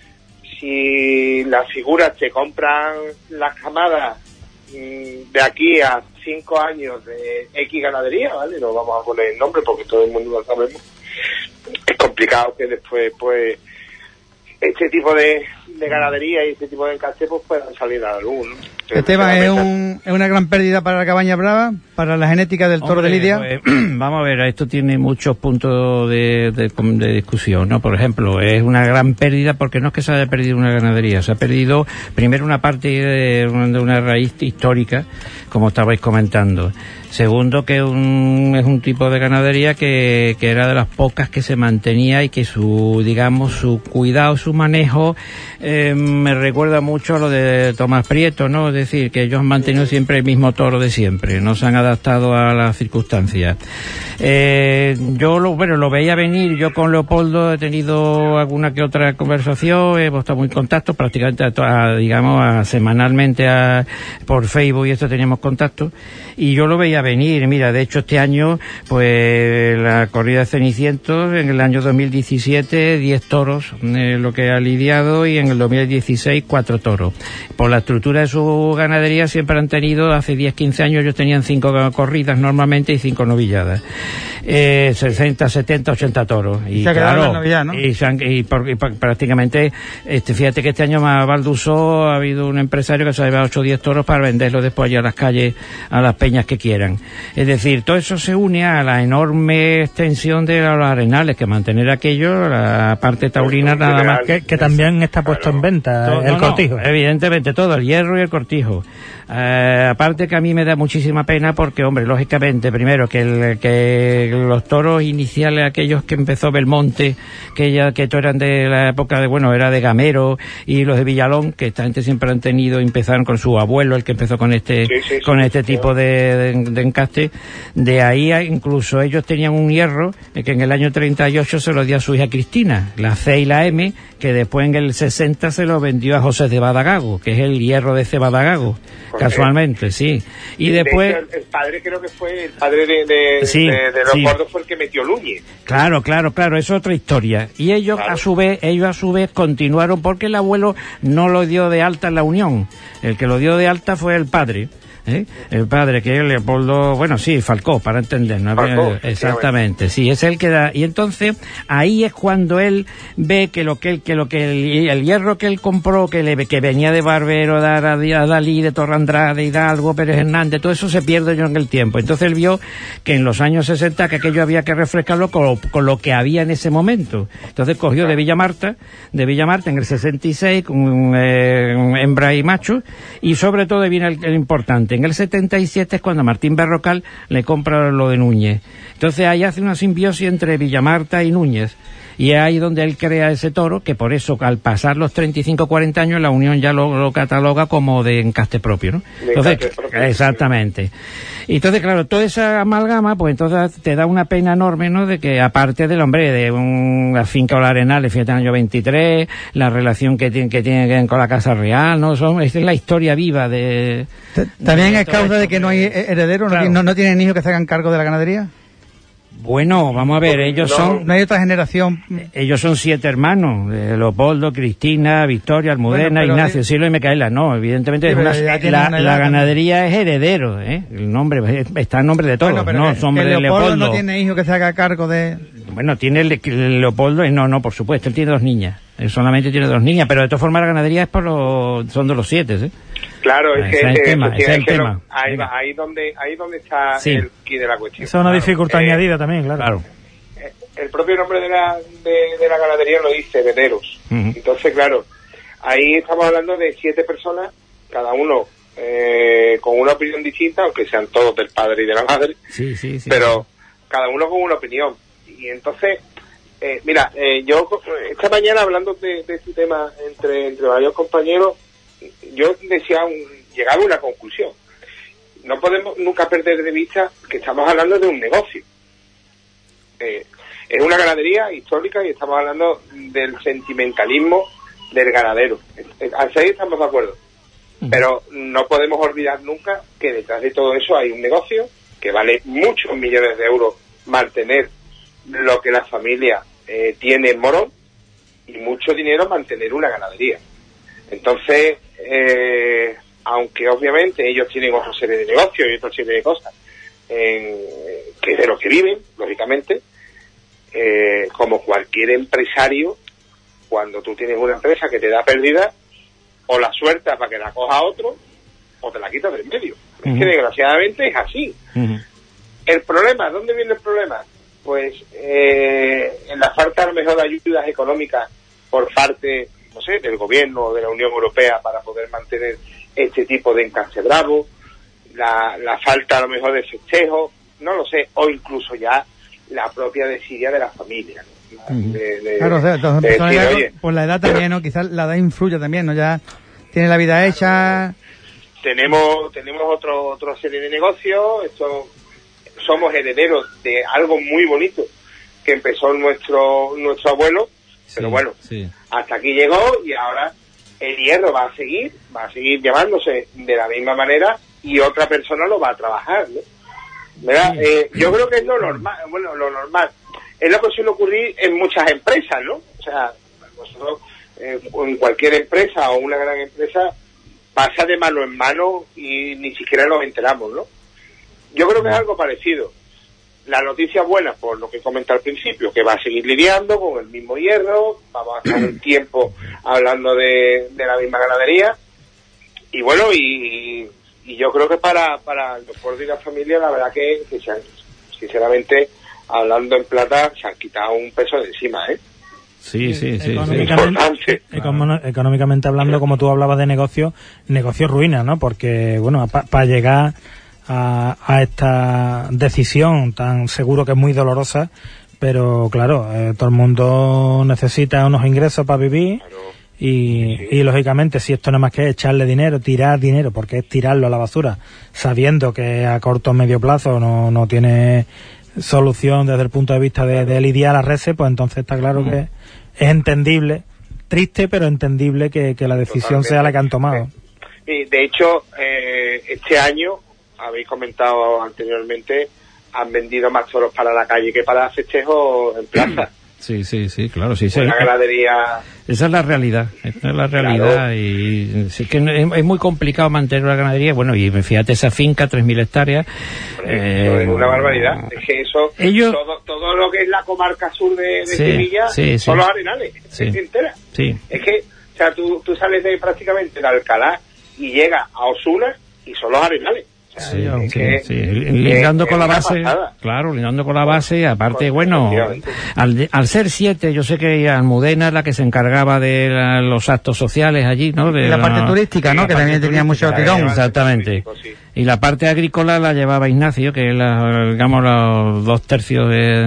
si las figuras te compran las camadas de aquí a 5 años de X ganadería, ¿vale? No vamos a poner el nombre porque todo el mundo lo sabemos. Es complicado que después pues este tipo de ganadería y este tipo de encaste pues puedan salir a la luz, ¿no? Esteban, es una gran pérdida para la Cabaña Brava, para la genética del toro de Lidia. Pues, vamos a ver, esto tiene muchos puntos de discusión, ¿no? Por ejemplo, es una gran pérdida porque no es que se haya perdido una ganadería, se ha perdido primero una parte de una raíz histórica, como estabais comentando. Segundo, que es un tipo de ganadería que era de las pocas que se mantenía y que su cuidado, su manejo, me recuerda mucho a lo de Tomás Prieto, ¿no? Es decir, que ellos han mantenido siempre el mismo toro de siempre, no se han adaptado a las circunstancias. Yo lo veía venir, yo con Leopoldo he tenido alguna que otra conversación, hemos estado muy en contacto, prácticamente semanalmente por Facebook y esto teníamos contacto, y yo lo veía venir. Mira, de hecho este año pues la corrida de Cenicientos, en el año 2017 10 toros, lo que ha lidiado, y en el 2016 4 toros. Por la estructura de su ganadería siempre han tenido, hace 10-15 años ellos tenían 5 corridas normalmente y 5 novilladas, 60, 70, 80 toros, y claro, novillada, ¿no? y prácticamente fíjate que este año más Valdusó ha habido un empresario que se ha llevado 8 o 10 toros para venderlos después allá a las calles, a las peñas que quieran. Es decir, todo eso se une a la enorme extensión de los arenales, que mantener aquello, la parte taurina nada más. Que también está puesto en venta el cortijo. Evidentemente todo, el hierro y el cortijo. Aparte que a mí me da muchísima pena porque, hombre, lógicamente, primero que los toros iniciales, aquellos que empezó Belmonte, que eran de la época era de Gamero, y los de Villalón, que esta gente siempre han tenido, empezaron con su abuelo, el que empezó con este tipo de encaste. De ahí incluso ellos tenían un hierro que en el año 38 se lo dio a su hija Cristina, la C y la M, que después en el 60 se lo vendió a José de Badagago, que es el hierro de C. Badagago. Casualmente, sí. Y después... De hecho, el padre creo que fue el padre de los gordos, fue el que metió Núñez. Claro, es otra historia. Y ellos, claro, a su vez continuaron, porque el abuelo no lo dio de alta en la Unión. El que lo dio de alta fue el padre. El padre, que es Leopoldo, Falcó, para entendernos. Falcó, exactamente, sí, es el que da. Y entonces, ahí es cuando él ve que el hierro que él compró, que venía de Barbero, de Dalí, de Torrandrade, Hidalgo, Pérez Hernández, todo eso se pierde en el tiempo. Entonces él vio que en los años 60 que aquello había que refrescarlo con lo que había en ese momento. Entonces cogió de Villamarta en el 66, con hembra y macho, y sobre todo viene el importante. En el 77 es cuando Martín Berrocal le compra lo de Núñez. Entonces ahí hace una simbiosis entre Villamarta y Núñez. Y es ahí donde él crea ese toro, que por eso al pasar los 35-40 años la Unión ya lo cataloga como de encaste propio, ¿no? Entonces, exactamente. Y entonces, claro, toda esa amalgama, pues entonces te da una pena enorme, ¿no? De que aparte del hombre, de la finca o la Arenales, fíjate, en el año 23, la relación que tienen con la Casa Real, ¿no? Es la historia viva de... ¿También es causa de que no hay herederos, claro, no tienen hijos que se hagan cargo de la ganadería? Bueno, vamos a ver, ellos son... No hay otra generación. Ellos son 7 hermanos, Leopoldo, Cristina, Victoria, Almudena, Bueno, Ignacio, Silvio y Micaela. No, evidentemente Sí, es pero ya tienen una edad la también. ganadería es heredero, el nombre está en nombre de todos, Bueno, pero no, que nombre de Leopoldo Leopoldo. no tiene hijo que se haga cargo de... Bueno, tiene Leopoldo, no, por supuesto, él tiene 2 niñas. Él solamente tiene 2 niñas, pero de todas formas la ganadería es son de los 7, ¿eh? Claro, es Ese que es el tema, ese es el que tema. ahí Venga. donde está Sí. el quid de la cuestión. Esa es una Claro, dificultad añadida también, claro. El propio nombre de la ganadería lo dice, herederos. Ujú. Entonces, claro, ahí estamos hablando de 7 personas, cada uno con una opinión distinta, aunque sean todos del padre y de la madre, Sí. pero cada uno con una opinión. Y entonces, mira, yo esta mañana hablando de este tema entre varios compañeros, yo llegaba a una conclusión. No podemos nunca perder de vista que estamos hablando de un negocio. Es una ganadería histórica y estamos hablando del sentimentalismo del ganadero. Hasta ahí estamos de acuerdo. Pero no podemos olvidar nunca que detrás de todo eso hay un negocio que vale muchos millones de euros mantener lo que la familia tiene en Morón y mucho dinero mantener una ganadería. Entonces, aunque obviamente ellos tienen otra serie de negocios y otra serie de cosas que de lo que viven, lógicamente, como cualquier empresario, cuando tú tienes una empresa que te da pérdida, o la sueltas para que la coja otro, o te la quitas del medio. Es que desgraciadamente es así. El problema, ¿dónde viene el problema? Pues en la falta a lo mejor de ayudas económicas por parte, no sé, del gobierno o de la Unión Europea para poder mantener este tipo de encarcebrados, la falta a lo mejor de festejos, no lo sé, o incluso ya la propia desidia de la familia, ¿no? Claro, o sea, entonces, decir, oye, por la edad también, ¿no? Quizás la edad influye también, ¿no? Ya tiene la vida hecha. tenemos otra serie de negocios, somos herederos de algo muy bonito que empezó nuestro abuelo, pero bueno, hasta aquí llegó y ahora el hierro va a seguir llamándose de la misma manera y otra persona lo va a trabajar, ¿no? ¿Verdad? Yo creo que es lo normal, es lo que suele ocurrir en muchas empresas, ¿no? O sea, nosotros en cualquier empresa o una gran empresa pasa de mano en mano y ni siquiera nos enteramos, ¿no? Yo creo que es algo parecido. La noticia buena, por lo que comenté al principio, que va a seguir lidiando con el mismo hierro, vamos a estar un tiempo hablando de la misma ganadería, y bueno, y yo creo que para el deporte y la familia, la verdad que se han, sinceramente, hablando en plata, se han quitado un peso de encima, ¿eh? Sí. Económicamente hablando, como tú hablabas de negocio ruina, ¿no? Porque, bueno, para llegar a esta decisión tan seguro que es muy dolorosa, pero claro, todo el mundo necesita unos ingresos para vivir. Claro. Y lógicamente, si esto no es más que echarle dinero, tirar dinero, porque es tirarlo a la basura, sabiendo que a corto o medio plazo no tiene solución desde el punto de vista de lidiar las reses, pues entonces está claro que es entendible, triste pero entendible que la decisión sea la que han tomado. Y de hecho, este año, habéis comentado anteriormente, han vendido más toros para la calle que para festejos en plaza. Sí, claro, sí. La ganadería... Esa es la realidad, Claro. Y sí que es muy complicado mantener una ganadería. Bueno, y fíjate esa finca, 3.000 hectáreas. Es una barbaridad. Es que eso, todo lo que es la comarca sur de Sevilla, son los arenales, entera. Sí. Es que, o sea, tú sales de prácticamente de Alcalá y llegas a Osuna y son los arenales. O sea, Lindando con la base, pasada. claro, lindando con la base, aparte, bueno, al ser 7, yo sé que Almudena es la que se encargaba de los actos sociales allí, ¿no? De la parte turística, ¿no? Que también tenía mucho tirón. Exactamente. Sí. Y la parte agrícola la llevaba Ignacio, que es digamos los 2/3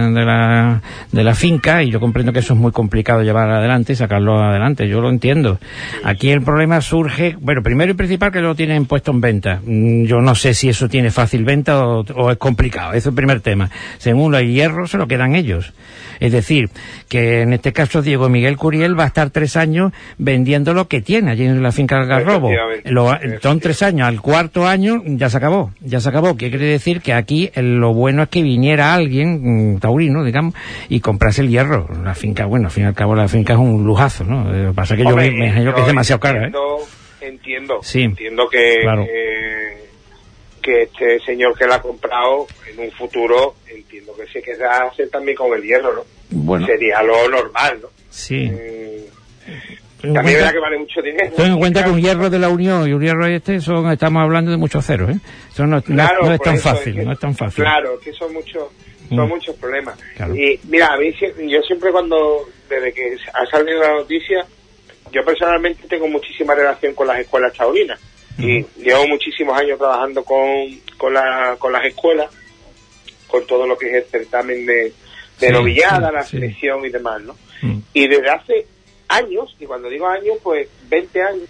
de la finca, y yo comprendo que eso es muy complicado llevar adelante y sacarlo adelante, yo lo entiendo. Aquí el problema surge, bueno, primero y principal que lo tienen puesto en venta. Yo no sé si eso tiene fácil venta o es complicado, ese es el primer tema. Segundo, el hierro se lo quedan ellos. Es decir, que en este caso Diego Miguel Curiel va a estar 3 años vendiendo lo que tiene allí en la finca del Garrobo. Son 3 años, al cuarto año ya se acabó. ¿Qué quiere decir? Que aquí lo bueno es que viniera alguien, taurino, digamos, y comprase el hierro. La finca, bueno, al fin y al cabo la finca es un lujazo, ¿no? Lo que pasa es que yo me imagino que es demasiado cara, ¿eh? Entiendo que... Claro. Que este señor que la ha comprado en un futuro, entiendo que se queda hacer también con el hierro, ¿no? Bueno. Sería lo normal, ¿no? Sí. También es verdad que vale mucho dinero. Ten en cuenta que un hierro de la Unión y un hierro estamos hablando de muchos ceros, ¿eh? Eso no es tan fácil, no es tan fácil. Claro, que son muchos problemas. Claro. Y mira, a mí yo siempre desde que ha salido la noticia, yo personalmente tengo muchísima relación con las escuelas taurinas. Y llevo muchísimos años trabajando con las escuelas, con todo lo que es el certamen de novillada, la selección y demás, ¿no? Y desde hace años, y cuando digo años, pues 20 años,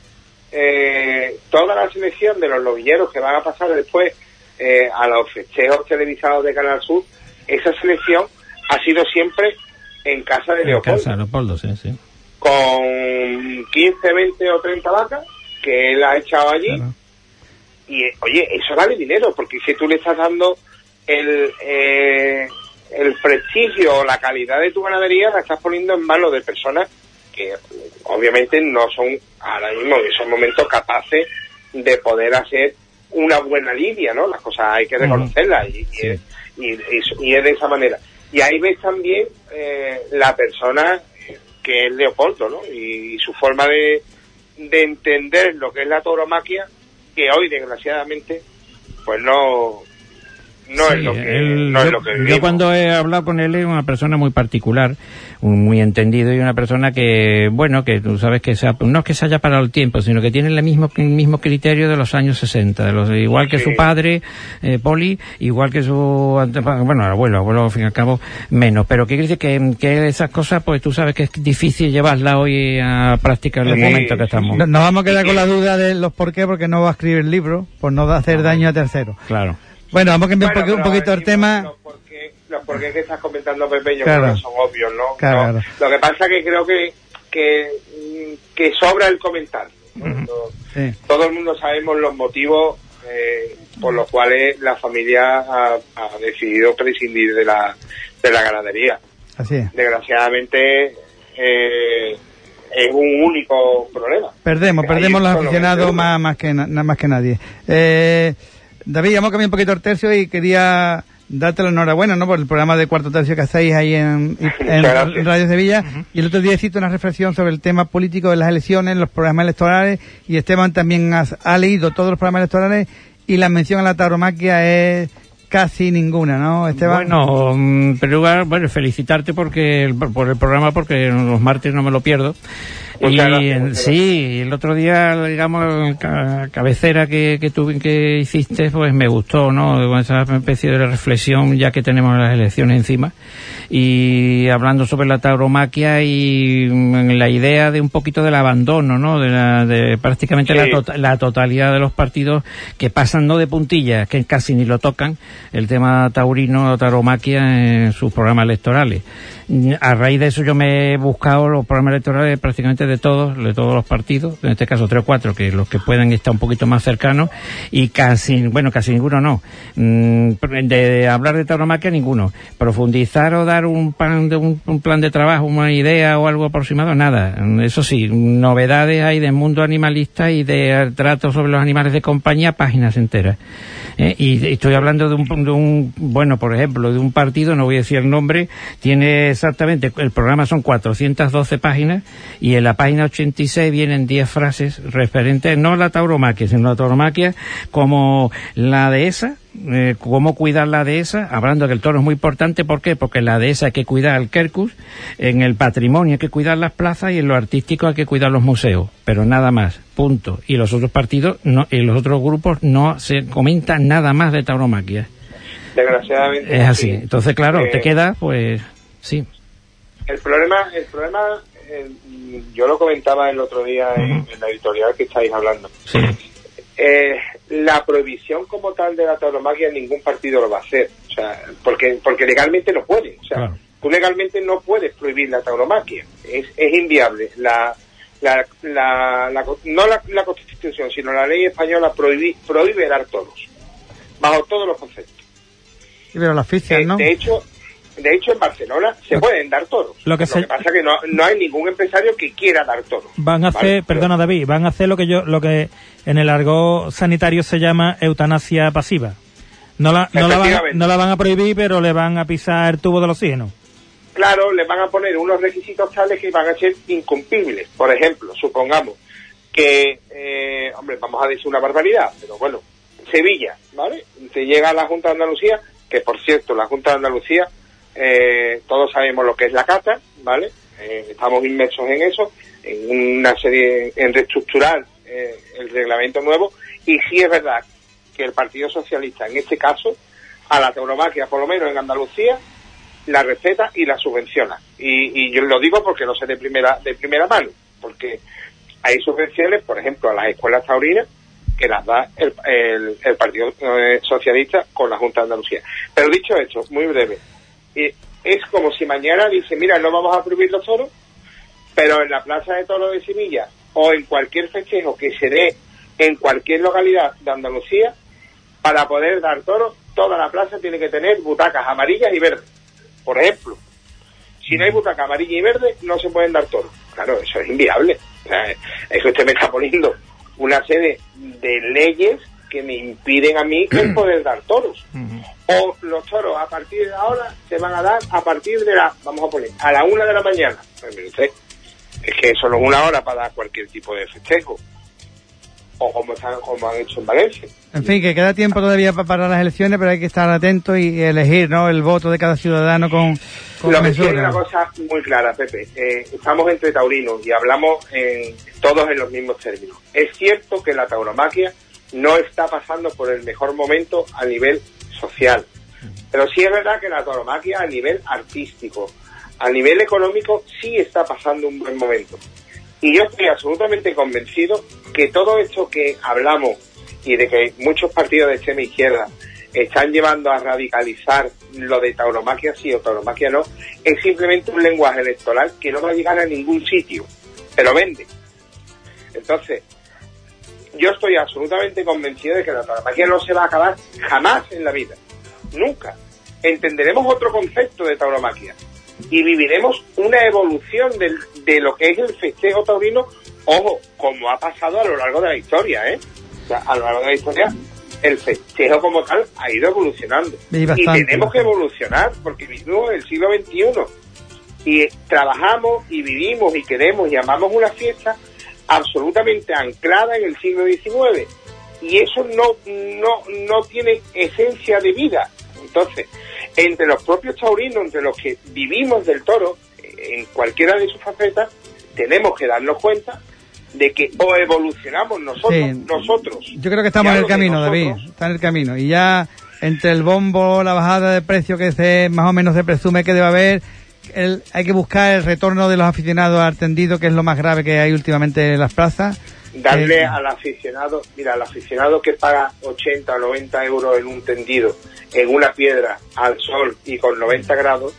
toda la selección de los novilleros que van a pasar después a los festejos televisados de Canal Sur, esa selección ha sido siempre en casa de Leopoldo. En casa de Leopoldo, sí. Con 15, 20 o 30 vacas que él ha echado allí. Claro. Y oye, eso vale dinero, porque si tú le estás dando el prestigio o la calidad de tu ganadería, la estás poniendo en manos de personas que obviamente no son ahora mismo en esos momentos capaces de poder hacer una buena lidia, ¿no? Las cosas hay que reconocerlas y es de esa manera. Y ahí ves también la persona que es Leopoldo, ¿no? Y su forma de entender lo que es la tauromaquia, que hoy desgraciadamente pues no es lo que yo cuando he hablado con él es una persona muy particular, muy entendido, y una persona que, bueno, que tú sabes que no es que se haya parado el tiempo, sino que tiene el mismo criterio de los años 60, igual que su padre, Poli, igual que su abuelo al fin y al cabo menos, pero que dice que esas cosas, pues tú sabes que es difícil llevarlas hoy a práctica en los momentos que estamos. Nos vamos a quedar con la duda de los por qué, porque no va a escribir el libro, por no hacer daño a terceros. Claro. Bueno, vamos a cambiar un poquito el tema. Los por qué que estás comentando, Pepe, yo claro. creo que son obvios, ¿no? Claro. ¿no? Lo que pasa que creo que sobra el comentario, ¿no? Sí. Todo el mundo sabemos los motivos por los cuales la familia ha decidido prescindir de la ganadería. Así es. Desgraciadamente es un único problema. Perdemos los aficionados más que nadie. David, vamos a cambiar un poquito el tercio y quería darte la enhorabuena, ¿no? Por el programa de Cuarto Tercio que hacéis ahí en Radio Sevilla. Y el otro día hiciste una reflexión sobre el tema político de las elecciones, los programas electorales, y Esteban también ha leído todos los programas electorales, y la mención a la tauromaquia es casi ninguna, ¿no, Esteban? Bueno, en primer lugar, felicitarte por el programa, porque los martes no me lo pierdo. Sí, el otro día, digamos, cabecera que hiciste, pues me gustó, ¿no? Esa especie de reflexión, ya que tenemos las elecciones encima, y hablando sobre la tauromaquia y la idea de un poquito del abandono, ¿no? De prácticamente la totalidad de los partidos que pasan, no de puntillas, que casi ni lo tocan, el tema taurino o tauromaquia en sus programas electorales. A raíz de eso yo me he buscado los programas electorales prácticamente de todos los partidos, en este caso 3 o 4, que los que puedan estar un poquito más cercanos, y casi ninguno no. De hablar de tauromaquia, ninguno. Profundizar o dar un plan de trabajo, una idea o algo aproximado, nada. Eso sí, novedades hay del mundo animalista y de trato sobre los animales de compañía, páginas enteras. Y estoy hablando de un por ejemplo, de un partido, no voy a decir el nombre, tiene exactamente, el programa son 412 páginas, y en la página 86 vienen 10 frases referentes, no a la tauromaquia, sino a la tauromaquia como la dehesa, cómo cuidar la dehesa, hablando de que el toro es muy importante. ¿Por qué? Porque en la dehesa hay que cuidar al quercus, en el patrimonio hay que cuidar las plazas, y en lo artístico hay que cuidar los museos, pero nada más, punto. Y los otros partidos y los otros grupos no se comenta nada más de tauromaquia. Desgraciadamente es así. Entonces, claro, te queda, pues, sí. El problema yo lo comentaba el otro día en la editorial que estáis hablando. Sí. La prohibición como tal de la tauromaquia ningún partido lo va a hacer, o sea, porque legalmente no puede, o sea, claro. Tú legalmente no puedes prohibir la tauromaquia, es inviable. no la Constitución, sino la ley española prohíbe dar toros, bajo todos los conceptos. Pero la asfixian, ¿no? De hecho, en Barcelona se pueden dar toros. Lo que pasa es que no hay ningún empresario que quiera dar toros. Van a hacer, ¿vale? perdona David, van a hacer lo que en el argot sanitario se llama eutanasia pasiva. No la van a prohibir, pero le van a pisar el tubo del oxígeno. Claro, le van a poner unos requisitos tales que van a ser incumplibles. Por ejemplo, supongamos que, vamos a decir una barbaridad, pero bueno, Sevilla, ¿vale? Se llega a la Junta de Andalucía, que por cierto, la Junta de Andalucía, todos sabemos lo que es la cata, ¿vale? Estamos inmersos en eso, en una serie, en reestructurar el reglamento nuevo, y sí es verdad que el Partido Socialista, en este caso, a la tauromaquia, por lo menos en Andalucía, la respeta y la subvenciona. Y yo lo digo porque lo sé de primera mano, porque hay subvenciones, por ejemplo, a las escuelas taurinas, que las da el Partido Socialista con la Junta de Andalucía. Pero dicho esto, muy breve, es como si mañana dice, mira, no vamos a prohibir los toros, pero en la Plaza de Toros de Sevilla o en cualquier festejo que se dé en cualquier localidad de Andalucía, para poder dar toros, toda la plaza tiene que tener butacas amarillas y verdes. Por ejemplo, si no hay butaca amarilla y verde, no se pueden dar toros. Claro, eso es inviable. O sea, es que usted me está poniendo una serie de leyes que me impiden a mí el poder dar toros. O los toros a partir de ahora se van a dar a partir de a la 1 de la mañana. Pues mire usted, es que eso no es una hora para dar cualquier tipo de festejo. O como han hecho en Valencia. En fin, que queda tiempo todavía para las elecciones, pero hay que estar atento y elegir, ¿no?, el voto de cada ciudadano con lo que mesura. es una cosa muy clara, Pepe. Estamos entre taurinos y hablamos todos en los mismos términos. Es cierto que la tauromaquia no está pasando por el mejor momento a nivel social, pero sí es verdad que la tauromaquia a nivel artístico, a nivel económico, sí está pasando un buen momento. Y yo estoy absolutamente convencido que todo esto que hablamos y de que muchos partidos de extrema izquierda están llevando a radicalizar lo de tauromaquia sí o tauromaquia no, es simplemente un lenguaje electoral que no va a llegar a ningún sitio, pero vende. Entonces, yo estoy absolutamente convencido de que la tauromaquia no se va a acabar jamás en la vida, nunca. Entenderemos otro concepto de tauromaquia y viviremos una evolución de lo que es el festejo taurino, ojo, como ha pasado a lo largo de la historia, O sea, a lo largo de la historia el festejo como tal ha ido evolucionando. Y tenemos que evolucionar porque vivimos en el siglo XXI y trabajamos y vivimos y queremos y amamos una fiesta absolutamente anclada en el siglo XIX y eso no tiene esencia de vida. Entonces, entre los propios taurinos, entre los que vivimos del toro, en cualquiera de sus facetas, tenemos que darnos cuenta de que o evolucionamos nosotros. Yo creo que estamos en el camino, David, está en el camino. Y ya entre el bombo, la bajada de precio que más o menos se presume que debe haber, hay que buscar el retorno de los aficionados al tendido, que es lo más grave que hay últimamente en las plazas. Darle al aficionado, mira, al aficionado que paga 80 o 90 euros en un tendido, en una piedra, al sol y con 90 grados,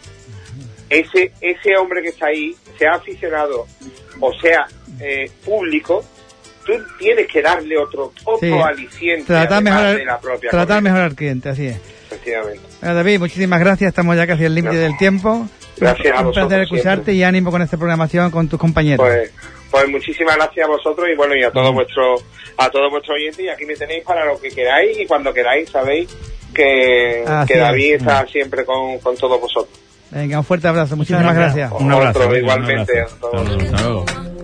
ese hombre que está ahí, sea aficionado o sea público, tú tienes que darle otro aliciente, tratar mejor de la propia tratar mejor al cliente, así es. Efectivamente. Bueno, David, muchísimas gracias, estamos ya casi al límite del tiempo. Gracias a vosotros. Un placer escucharte y ánimo con esta programación con tus compañeros. Pues muchísimas gracias a vosotros y bueno, y a todos vuestros oyentes, y aquí me tenéis para lo que queráis y cuando queráis, sabéis que David está siempre con todos vosotros. Venga, un fuerte abrazo, muchísimas gracias. Un abrazo, igualmente a todos.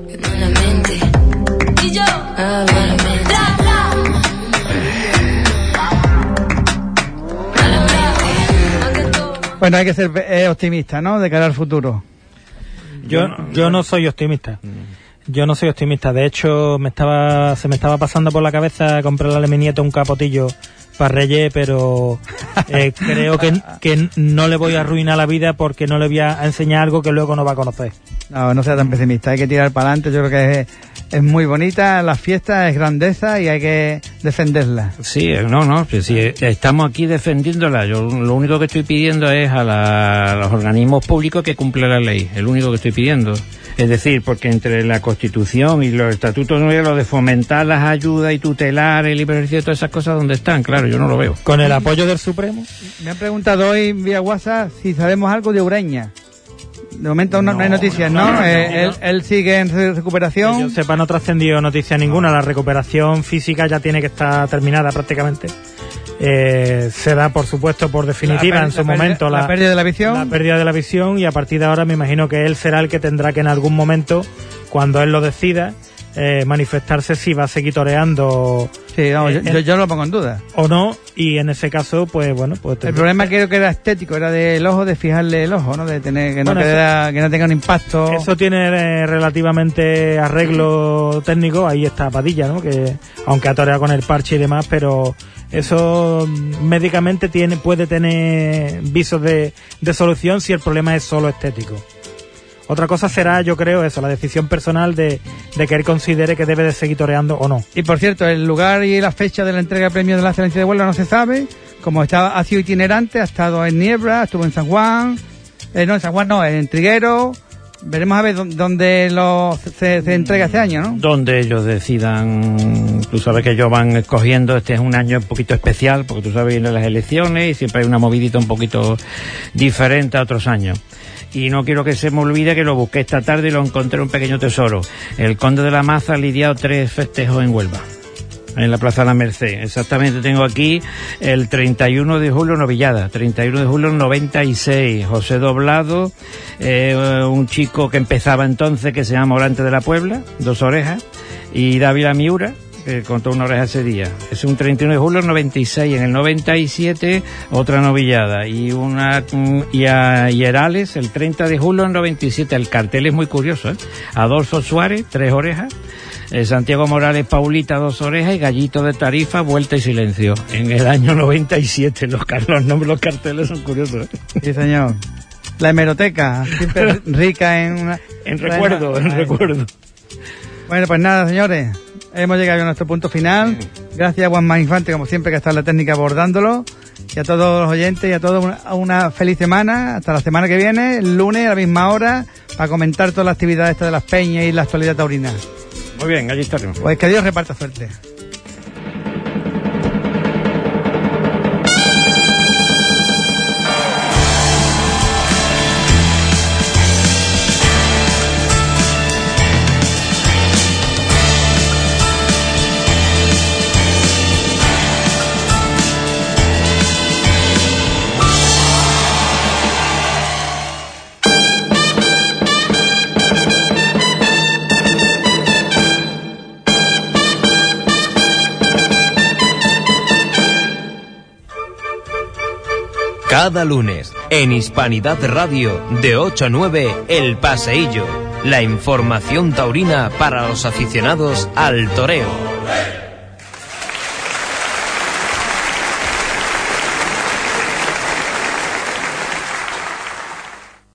Bueno, hay que ser optimista, ¿no?, de cara al futuro. Yo no soy optimista. Yo no soy optimista. De hecho, se me estaba pasando por la cabeza comprarle a mi nieto un capotillo para Reyes, pero creo que no le voy a arruinar la vida porque no le voy a enseñar algo que luego no va a conocer. No sea tan pesimista. Hay que tirar para adelante. Yo creo que es muy bonita la fiesta, es grandeza y hay que defenderla. Sí, sí, estamos aquí defendiéndola. Yo lo único que estoy pidiendo es a los organismos públicos que cumplan la ley. Es lo único que estoy pidiendo. Es decir, porque entre la Constitución y los estatutos no hay lo de fomentar las ayudas y tutelar el libre ejercicio, todas esas cosas, ¿dónde están? Claro, yo no lo veo. Con el apoyo del Supremo. Me han preguntado hoy vía WhatsApp si sabemos algo de Ureña. De momento no hay noticias, ¿no? Él sigue en recuperación. Que yo sepa, no trascendió noticia ninguna. La recuperación física ya tiene que estar terminada prácticamente. Se da, por supuesto, por definitiva en su momento la pérdida de la visión. La pérdida de la visión, y a partir de ahora me imagino que él será el que tendrá que en algún momento, cuando él lo decida, manifestarse si va a seguir toreando. Sí, vamos, yo lo pongo en duda. O no, y en ese caso, pues bueno, pues el problema creo que era estético, era del ojo, de fijarle el ojo, ¿no? De tener que no tenga un impacto. Eso tiene relativamente arreglo técnico. Ahí está Padilla, ¿no? Que aunque ha toreado con el parche y demás, pero eso médicamente puede tener visos de solución si el problema es solo estético. Otra cosa será, yo creo, eso, la decisión personal de que él considere que debe de seguir toreando o no. Y por cierto, el lugar y la fecha de la entrega de premios de la excelencia de Huelva no se sabe. Como ha sido itinerante, ha estado en Niebla, estuvo en San Juan, en Triguero. Veremos a ver dónde se entrega este año, ¿no? Donde ellos decidan. Tú sabes que ellos van escogiendo. Este es un año un poquito especial, porque tú sabes, vienen las elecciones y siempre hay una movidita un poquito diferente a otros años. Y no quiero que se me olvide que lo busqué esta tarde y lo encontré un pequeño tesoro. El Conde de la Maza ha lidiado 3 festejos en Huelva, en la Plaza de la Merced. Exactamente, tengo aquí el 31 de julio Novillada, 31 de julio 96, José Doblado, un chico que empezaba entonces, que se llama Morante de la Puebla, 2 orejas, y Dávila Miura, que contó 1 oreja ese día. Es un 31 de julio 96, en el 97 otra novillada, y a Hierales el 30 de julio 97. El cartel es muy curioso, ¿eh? Adolfo Suárez, 3 orejas, Santiago Morales Paulita, 2 orejas, y Gallito de Tarifa, Vuelta y Silencio, en el año 97. Los nombres, los carteles son curiosos, ¿eh? Sí, señor. La hemeroteca, siempre rica en recuerdo. Bueno, pues nada, señores, hemos llegado a nuestro punto final. Gracias a Juanma Infante, como siempre, que está en la técnica abordándolo, y a todos los oyentes y a todos una feliz semana. Hasta la semana que viene, el lunes a la misma hora, para comentar toda la actividad esta de las peñas y la actualidad taurina. Muy bien, allí estaremos. Pues que Dios reparta suerte. Cada lunes, en Hispanidad Radio, de 8 a 9, El Paseillo. La información taurina para los aficionados al toreo.